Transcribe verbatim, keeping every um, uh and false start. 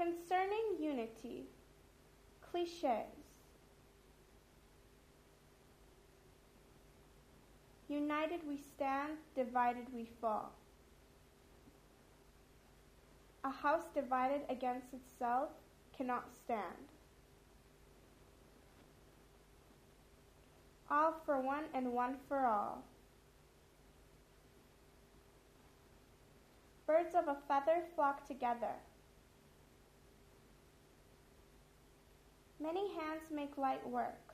Concerning unity, cliches. United we stand, divided we fall. A house divided against itself cannot stand. All for one and one for all. Birds of a feather flock together. Many hands make light work.